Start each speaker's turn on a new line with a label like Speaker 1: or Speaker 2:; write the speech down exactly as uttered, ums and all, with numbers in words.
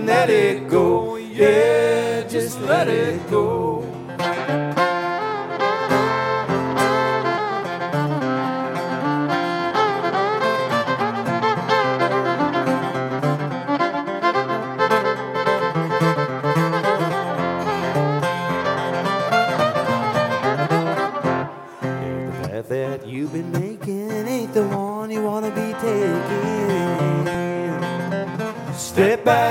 Speaker 1: and let it go. Yeah, just let it go. That you've been making ain't the one you wanna be taking. Step back.